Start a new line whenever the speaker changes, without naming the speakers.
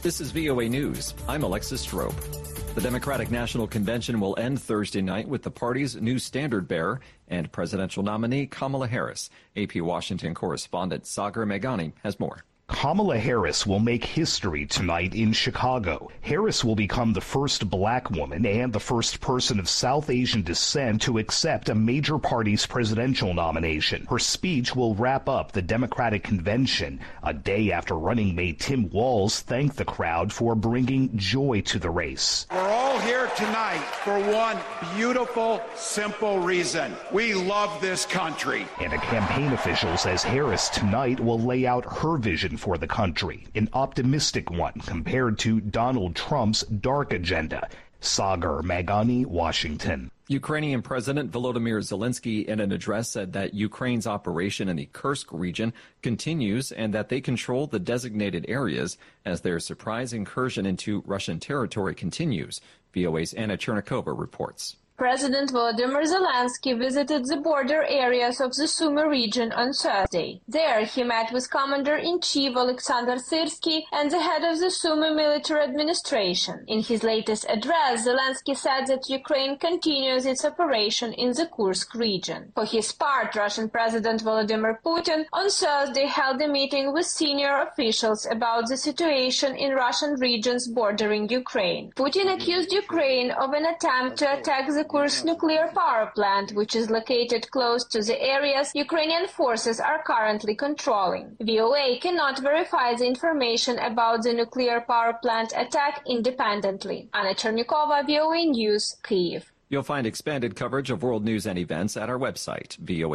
This is VOA News. I'm Alexis Strobe. The Democratic National Convention will end Thursday night with the party's new standard bearer and presidential nominee Kamala Harris. AP Washington correspondent Sagar Meghani has more.
Kamala Harris will make history tonight in Chicago. Harris will become the first black woman and the first person of South Asian descent to accept a major party's presidential nomination. Her speech will wrap up the Democratic Convention, a day after running mate Tim Walz thanked the crowd for bringing joy to the race.
We're all here tonight for one beautiful, simple reason. We love this country.
And a campaign official says Harris tonight will lay out her vision for the country, an optimistic one compared to Donald Trump's dark agenda. Sagar Meghani, Washington.
Ukrainian President Volodymyr Zelensky in an address said that Ukraine's operation in the Kursk region continues and that they control the designated areas as their surprise incursion into Russian territory continues. VOA's Anna Chernikova reports.
President Volodymyr Zelensky visited the border areas of the Sumy region on Thursday. There, he met with Commander-in-Chief Alexander Syrsky and the head of the Sumy military administration. In his latest address, Zelensky said that Ukraine continues its operation in the Kursk region. For his part, Russian President Vladimir Putin on Thursday held a meeting with senior officials about the situation in Russian regions bordering Ukraine. Putin accused Ukraine of an attempt to attack the Kursk nuclear power plant, which is located close to the areas Ukrainian forces are currently controlling. VOA cannot verify the information about the nuclear power plant attack independently. Anna Chernikova, VOA News, Kyiv.
You'll find expanded coverage of world news and events at our website, VOA.